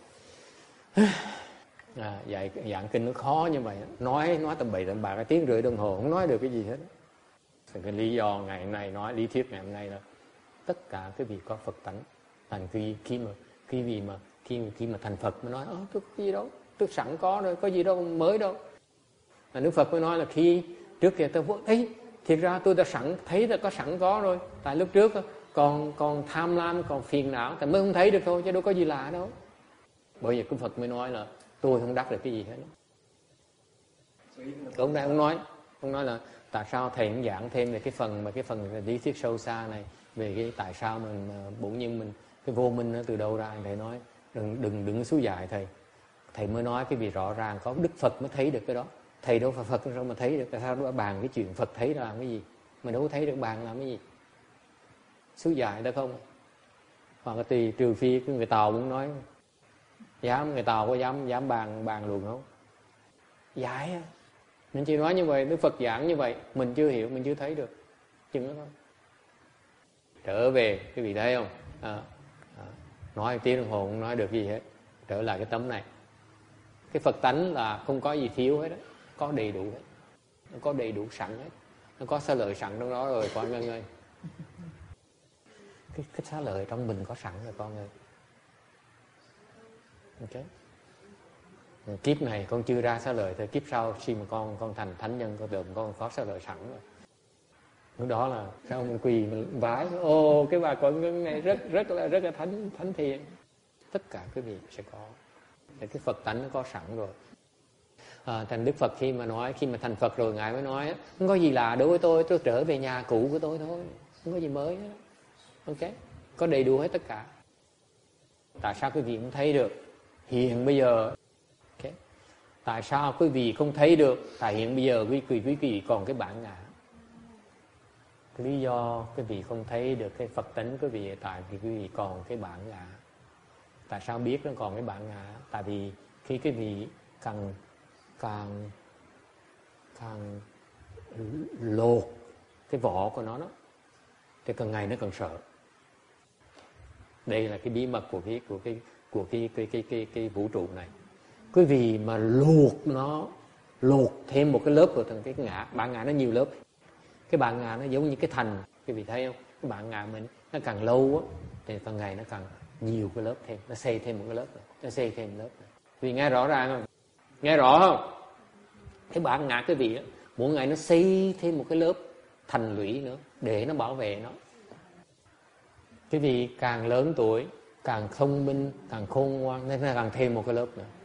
Speaker 1: À, dạy giảng kinh nó khó như vậy, nói nói tầm bậy tầm bạ cái tiếng rưỡi đồng hồ không nói được cái gì hết. Thì cái lý do ngày hôm nay nói lý thuyết ngày hôm nay là tất cả cái vị có Phật tánh. Thành khi khi mà khi vì mà khi khi mà thành Phật mới nói ơ tôi có gì đâu, tôi sẵn có rồi, có gì đâu mới đâu. Và Đức Phật mới nói là khi trước kia tôi thấy thiệt ra tôi đã sẵn thấy là có sẵn có rồi. Tại lúc trước còn còn tham lam, còn phiền não, thì mới không thấy được thôi, chứ đâu có gì lạ đâu. Bởi vì Đức Phật mới nói là tôi không đắc được cái gì hết. Ông này ông nói, ông nói là tại sao thầy cũng giảng thêm về cái phần mà cái phần lý thuyết sâu xa này, về cái tại sao mình bổn nhiên mình cái vô minh nó từ đâu ra. Thầy nói đừng đừng đừng xúi dại thầy. Thầy mới nói cái việc rõ ràng có Đức Phật mới thấy được cái đó. Thầy đâu phải Phật sao mà thấy được? Tại sao đó bàn cái chuyện Phật thấy làm cái gì? Mình đâu có thấy được bàn làm cái gì? Xúi dại đó không? Hoặc là tùy trừ phi cái người Tàu muốn nói, dám người Tàu có dám dám bàn bàn luôn không? Dại á. Mình chỉ nói như vậy, Đức Phật giảng như vậy, mình chưa hiểu, mình chưa thấy được. Chừng đó thôi. Trở về, quý vị thấy không? À, à, nói tiếng đồng hồ không nói được gì hết. Trở lại cái tấm này. Cái Phật tánh là không có gì thiếu hết đó. Có đầy đủ hết. Nó có đầy đủ sẵn hết. Nó có xá lợi sẵn trong đó rồi con ngân ơi. Cái, cái xá lợi trong mình có sẵn rồi con ơi. Ok. Kiếp này con chưa ra xá lợi, thì kiếp sau khi mà con con thành thánh nhân, con tưởng con có xá lợi sẵn rồi. Lúc đó là sao mình quỳ mình vái, ô cái bà con ngân này rất rất là rất là thánh thánh thiện. Tất cả quý vị sẽ có. Thì cái Phật tánh nó có sẵn rồi. À, thành Đức Phật khi mà nói, khi mà thành Phật rồi ngài mới nói không có gì lạ đối với tôi, tôi trở về nhà cũ của tôi thôi, không có gì mới hết. Ok, có đầy đủ hết tất cả. Tại sao quý vị không thấy được? Hiện bây giờ, okay. Tại sao quý vị không thấy được? Tại hiện bây giờ quý vị quý vị còn cái bản ngã. Cái lý do quý vị không thấy được cái Phật tánh quý vị, tại vì quý vị còn cái bản ngã. Tại sao biết nó còn cái bản ngã? Tại vì khi quý vị càng càng càng lột cái vỏ của nó đó, thì càng ngày nó càng sợ. Đây là cái bí mật của cái của cái của cái cái cái cái, cái vũ trụ này. Quý vị mà lột nó, lột thêm một cái lớp của thằng cái ngã, bản ngã nó nhiều lớp. Cái bản ngã nó giống như cái thành, quý vị thấy không? Cái bản ngã mình nó càng lâu á, thì càng ngày nó càng nhiều cái lớp thêm, nó xây thêm một cái lớp nữa, nó xây thêm một lớp nữa. Quý vị nghe rõ ràng không? Nghe rõ không? Cái bản ngã quý vị á, mỗi ngày nó xây thêm một cái lớp thành lũy nữa để nó bảo vệ nó. Quý vị càng lớn tuổi, càng thông minh, càng khôn ngoan, nên nó càng thêm một cái lớp nữa.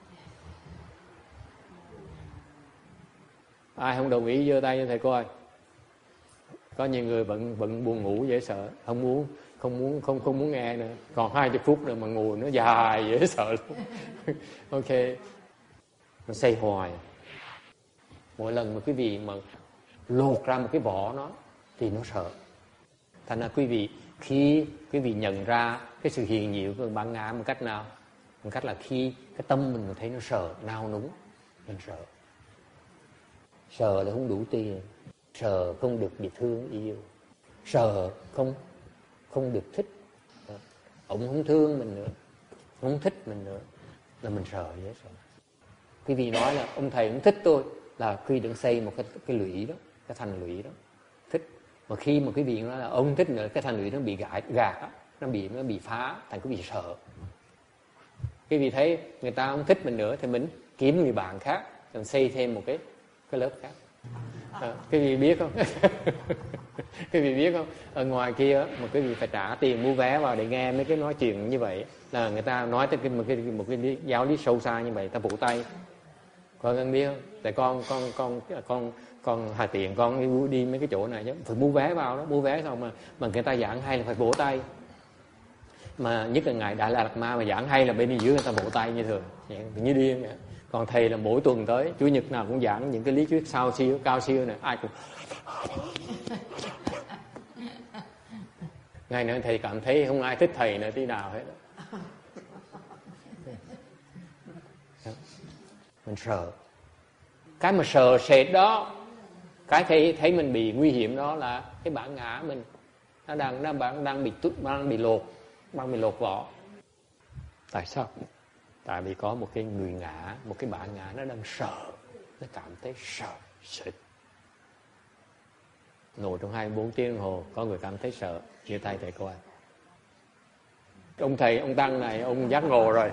Speaker 1: Ai không đồng ý giơ tay cho thầy coi. Có nhiều người bận bận buồn ngủ dễ sợ, không muốn không muốn không không muốn nghe nữa. Còn hai mươi phút nữa mà ngồi nó dài dễ sợ luôn. Ok, nó xây hoài. Mỗi lần mà quý vị mà lột ra một cái vỏ nó thì nó sợ. Thành ra quý vị khi quý vị nhận ra cái sự hiền diệu của bản ngã một cách nào? Một cách là khi cái tâm mình thấy nó sợ, nao núng, mình sợ. Sợ là không đủ tiền, sợ không được bị thương yêu, sợ không không được thích, ông không thương mình nữa, không thích mình nữa, là mình sợ dễ sợ. Quý vị nói là ông thầy không thích tôi, là quý vị đừng xây một cái, cái lũy đó, cái thành lũy đó, thích. Mà khi mà quý vị nói là ông thích nữa, cái thành lũy nó bị gạt, gạt nó bị nó bị phá, thành quý vị sợ. Quý vị thấy người ta không thích mình nữa thì mình kiếm người bạn khác, rồi xây thêm một cái cái lớp khác. À, quý vị biết không? Quý vị biết không? Ở ngoài kia mà quý vị phải trả tiền mua vé vào để nghe mấy cái nói chuyện như vậy, là người ta nói tới cái, một cái một cái giáo lý sâu xa như vậy, ta vỗ tay. Con cần biết không? Tại con con con con con hà tiện con đi mấy cái chỗ này chứ phải mua vé vào đó, mua vé xong mà mà người ta giảng hay là phải vỗ tay. Mà nhất là ngày Đại La Lạt Ma mà giảng hay là bên dưới người ta vỗ tay như thường, như điên vậy. Còn thầy là mỗi tuần tới chủ nhật nào cũng giảng những cái lý thuyết sao siêu cao siêu này, ai cũng ngày nay thầy cảm thấy không ai thích thầy nữa tí nào hết. Mình sợ. Cái mà sợ sệt đó, cái thấy thấy mình bị nguy hiểm đó là cái bản ngã mình nó đang nó đang đang bị tút đang bị lột đang bị lột vỏ. Tại sao? Tại vì có một cái người ngã, một cái bản ngã nó đang sợ, nó cảm thấy sợ sệt. Ngồi trong hai mươi bốn tiếng đồng hồ, có người cảm thấy sợ, chia tay thầy coi. Ông thầy, ông tăng này, ông giác ngộ rồi.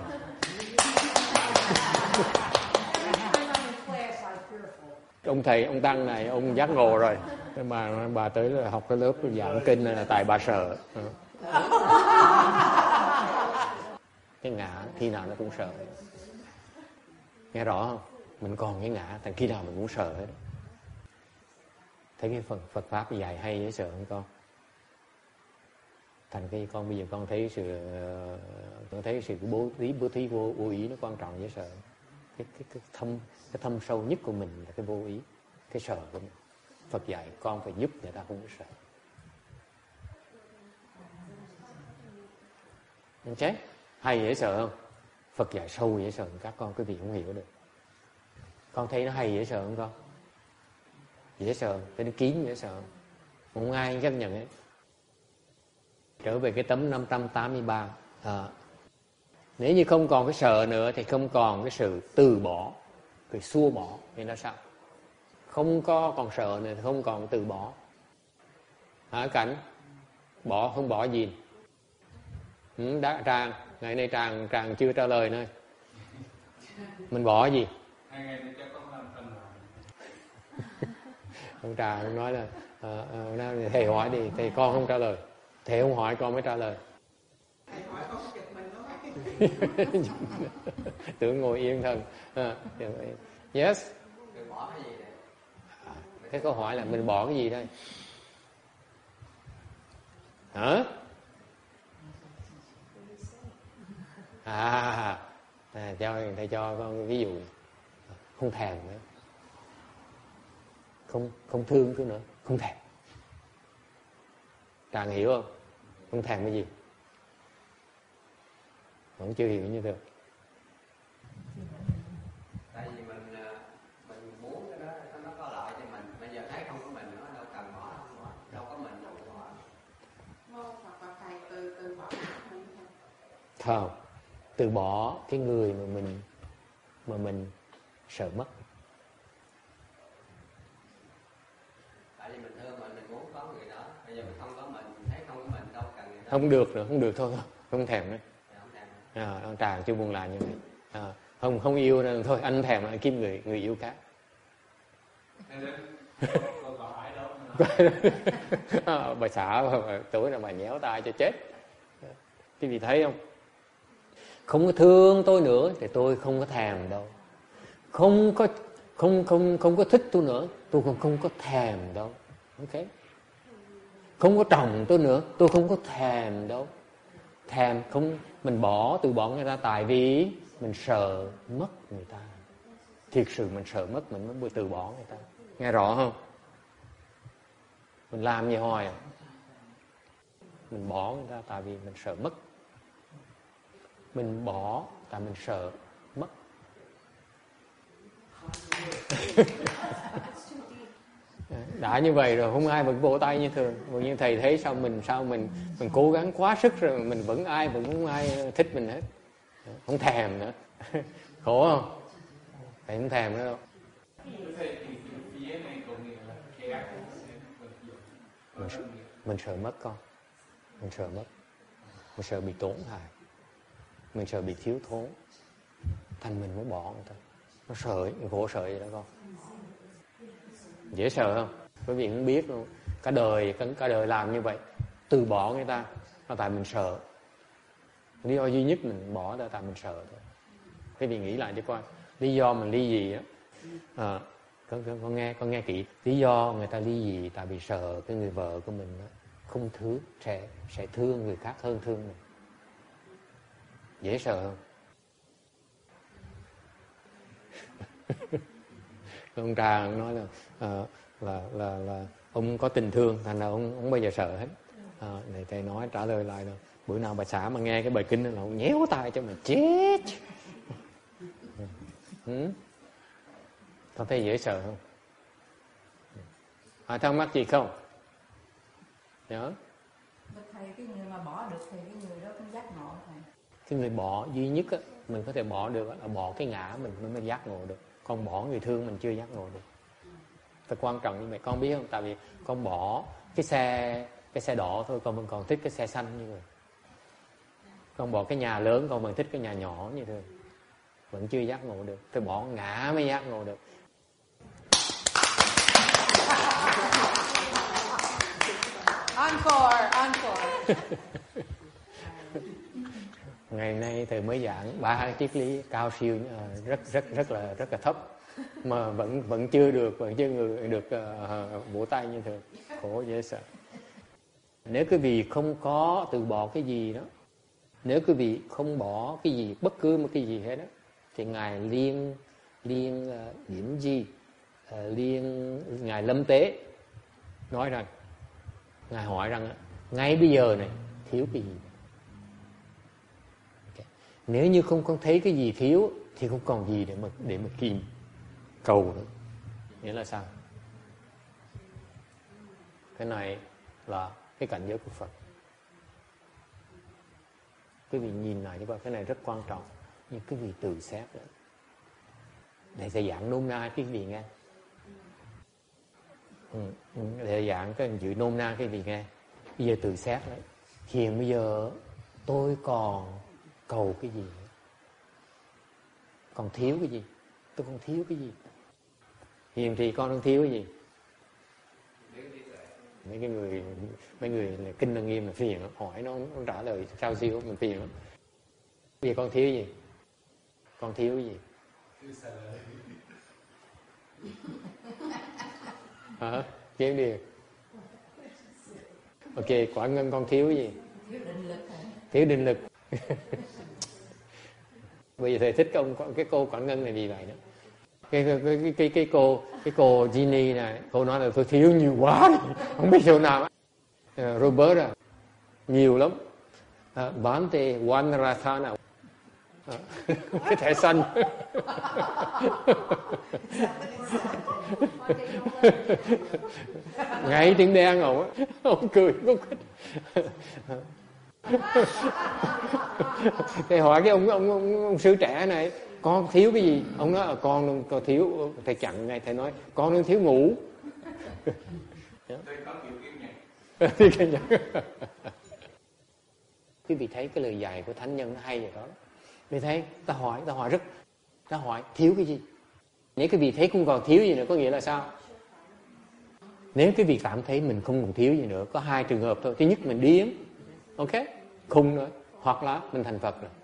Speaker 1: Ông thầy, ông tăng này, ông giác ngộ rồi. Mà bà tới là học cái lớp giảng kinh này là tại bà sợ. Cái ngã khi nào nó cũng sợ. Nghe rõ không? Mình còn cái ngã, thành khi nào mình cũng sợ hết. Thấy cái phần Phật Pháp dạy hay dễ sợ không con? Thành cái con bây giờ con thấy sự con thấy sự bố thí bố thí vô, vô ý nó quan trọng dễ sợ. Cái cái cái thâm cái thâm sâu nhất của mình là cái vô ý, cái sợ của mình. Phật dạy con phải giúp người ta không có sợ. Anh chết hay dễ sợ không? Phật dạy sâu dễ sợ, các con quý vị không hiểu được. Con thấy nó hay dễ sợ không con? Dễ sợ, cái nó kín dễ sợ, không ai chấp nhận ấy. Trở về cái tấm năm trăm tám mươi ba, à, nếu như không còn cái sợ nữa thì không còn cái sự từ bỏ, cái xua bỏ thì nó sao? Không có còn sợ nữa thì không còn từ bỏ. Hả Cảnh? Bỏ không bỏ gì? Ừ, đã, Tràng, ngày nay Tràng Tràng chưa trả lời nữa. Mình bỏ gì? Ông Trà nói là à, à, thầy hỏi thì thầy con không trả lời, thầy không hỏi con mới trả lời.
Speaker 4: Thầy hỏi con giật mình nói.
Speaker 1: Tưởng ngồi yên thân. À, yes.
Speaker 3: Mình bỏ cái gì này?
Speaker 1: À, cái câu hỏi là mình bỏ cái gì đây? Hả? À, à cho thầy cho con ví dụ, không thèm nữa, không không thương cứ nữa, không thèm. Càng hiểu không? Không thèm cái gì? Vẫn chưa hiểu như được.
Speaker 3: Tại vì mình mình muốn cái đó nó có lợi cho mình, bây giờ thấy không có mình nữa, đâu cần bỏ, không bỏ, đâu có mình đâu có bỏ.
Speaker 4: Mô Phật và thầy từ từ bỏ mình.
Speaker 1: Không, từ bỏ cái người mà mình mà mình sợ mất.
Speaker 3: Tại vì mình thương mình, mình muốn có người đó, bây giờ mình không có mình, mình thấy không có mình, đâu cần người đó.
Speaker 1: Không được nữa, không được thôi, không thèm nữa.
Speaker 3: Không thèm nữa.
Speaker 1: À, ông Trà chưa buồn làm như vậy. À, không không yêu nữa thôi, anh thèm anh kiếm người người yêu khác. À, bà xã tối là bà nhéo tay cho chết. Cái gì thấy không? Không có thương tôi nữa thì tôi không có thèm đâu. Không có không không không có thích tôi nữa, tôi cũng không có thèm đâu. Ok. Không có trọng tôi nữa, tôi không có thèm đâu. Thèm không, mình bỏ từ bỏ người ta tại vì mình sợ mất người ta. Thiệt sự mình sợ mất mình mới từ bỏ người ta. Nghe rõ không? Mình làm gì hoài à? Mình bỏ người ta tại vì mình sợ mất. Mình bỏ tại mình sợ mất. đã như vậy rồi không ai vẫn vỗ tay như thường. Mà như thầy thấy sao mình sao mình mình cố gắng quá sức rồi mình vẫn ai vẫn không ai thích mình hết, không thèm nữa. Khổ không? Thầy không thèm nữa đâu. Mình, mình sợ mất con, mình sợ mất, mình sợ bị tổn hại, mình sợ bị thiếu thốn, thành mình mới bỏ người ta. Nó sợ, khổ sợ vậy đó con. Dễ sợ không? Quý vị cũng biết luôn, cả đời cả đời làm như vậy, từ bỏ người ta là tại mình sợ. Lý do duy nhất mình bỏ là tại mình sợ thôi. Quý vị nghĩ lại đi coi, lý do mình ly dị á, à, con, con, con nghe con nghe kỹ. Lý do người ta ly dị tại vì sợ cái người vợ của mình đó, không thứ sẽ sẽ thương người khác hơn thương mình. Dễ sợ không? Ông Trà nói là, à, là là là ông có tình thương, thành ra ông không bao giờ sợ hết. À, này thầy nói trả lời lại là bữa nào bà xã mà nghe cái bài kinh là ông nhéo tay cho mình chết. Ừ. Con thấy dễ sợ không? À, thắc mắc gì không? Nhớ.
Speaker 4: Thầy cái người mà bỏ được thì cái người đó cũng giác ngộ thầy.
Speaker 1: Cái người bỏ duy nhất á, mình có thể bỏ được là bỏ cái ngã mình mới mới giác ngộ được. Con bỏ người thương mình chưa giác ngộ được. Phải quan trọng như vậy. Con biết không? Tại vì con bỏ cái xe cái xe đỏ thôi, con vẫn còn thích cái xe xanh như vậy. Con bỏ cái nhà lớn, con vẫn thích cái nhà nhỏ như thế. Vẫn chưa giác ngộ được. Phải bỏ ngã mới giác ngộ được.
Speaker 4: Encore, encore.
Speaker 1: Ngày nay thầy mới giảng ba triết lý cao siêu, rất rất rất là rất là thấp mà vẫn vẫn chưa được vẫn chưa người được uh, vỗ tay như thường. Khổ dễ sợ. Nếu quý vị không có từ bỏ cái gì đó, nếu quý vị không bỏ cái gì, bất cứ một cái gì hết đó, thì ngài liên liên uh, điểm gì uh, liên ngài Lâm Tế nói rằng, ngài hỏi rằng ngay bây giờ này thiếu cái gì. Nếu như không con thấy cái gì thiếu thì không còn gì để mà để mà kìm cầu nữa. Nghĩa là sao? Cái này là cái cảnh giới của Phật. Quý vị nhìn lại như vậy, cái này rất quan trọng. Nhưng quý vị tự xét nữa. Để thầy giảng nôm na quý vị nghe. Ừ, để giảng cái chữ nôm na quý vị nghe. Bây giờ tự xét đấy. Hiện bây giờ tôi còn cầu cái gì nữa? Còn thiếu cái gì? Tôi còn thiếu cái gì? Hiền thì con đang thiếu cái gì? Mấy cái người mấy người là kinh là nghiêm là phiền lắm. Hỏi nó, nó trả lời sao siêu mình phiền lắm. Bây giờ con thiếu cái gì? Con thiếu cái gì? Hả? Thiếu đi. Ok, Quảng Ngân con thiếu cái gì? Thiếu định lực. Thiếu định lực. Bây giờ thầy thích cái, ông, cái cô Quảng Ngân này vì vậy đó. Cái, cái, cái, cái, cái cô cái cô Ginny này, cô nói là tôi thiếu nhiều quá, không biết chỗ nào. uh, Robert à, nhiều lắm. uh, Bante Wanrathana, uh, cái thẻ xanh. Ngay tiếng đen ngầu á, ông cười khúc khích. Thầy hỏi cái ông, ông, ông, ông sư trẻ này, con thiếu cái gì? Ông nói là con còn thiếu, thầy chặn ngay, thầy nói con đang thiếu ngủ. Tôi có kiểu kiên nhẫn. Quý vị thấy cái lời dạy của thánh nhân nó hay vậy đó. Quý vị thấy, ta hỏi, ta hỏi rất, ta hỏi thiếu cái gì? Nếu quý vị thấy không còn thiếu gì nữa, có nghĩa là sao? Nếu quý vị cảm thấy mình không còn thiếu gì nữa, có hai trường hợp thôi. Thứ nhất mình điên, ok, khùng rồi, hoặc là mình thành Phật rồi.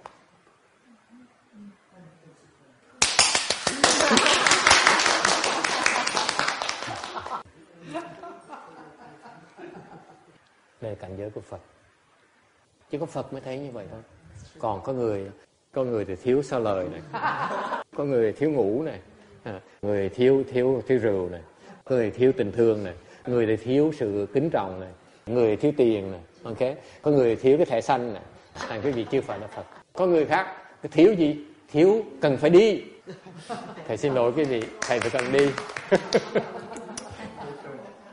Speaker 1: Đây là cảnh giới của Phật. Chỉ có Phật mới thấy như vậy thôi. Còn có người có người thì thiếu sao lời này, có người thiếu ngủ này, à, người thiếu thiếu thiếu rượu này, có người thiếu tình thương này, người thì thiếu sự kính trọng này, người thiếu tiền này, ok, có người thiếu cái thẻ xanh này. Thành quý vị chưa phải là Phật. Có người khác thiếu gì? Thiếu cần phải đi. Thầy xin lỗi quý vị, thầy phải cần đi.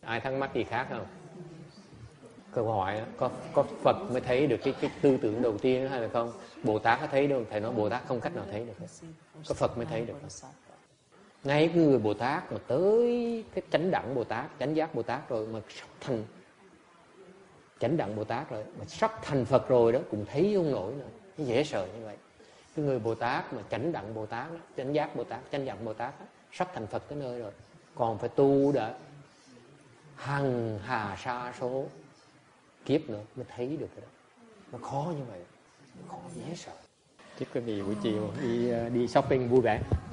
Speaker 1: Ai thắc mắc gì khác không? Câu hỏi đó, có có Phật mới thấy được cái cái tư tưởng đầu tiên hay là không? Bồ Tát có thấy đâu? Thầy nói Bồ Tát không cách nào thấy được. Có Phật mới thấy được. Ngay cái người Bồ Tát mà tới cái chánh đẳng Bồ Tát, chánh giác Bồ Tát rồi mà sắp thành chánh đẳng Bồ Tát rồi, mà sắp thành Phật rồi đó cũng thấy không nổi nữa. Nó dễ sợ như vậy. Cái người Bồ Tát mà chánh đẳng Bồ Tát, chánh giác Bồ Tát, chánh đẳng Bồ Tát sắp thành Phật tới nơi rồi, còn phải tu đã hằng hà sa số kiếp nữa mới thấy được cái đó. Nó khó như vậy, nó khó dễ sợ. Chúc quý vị buổi chiều đi đi shopping vui vẻ.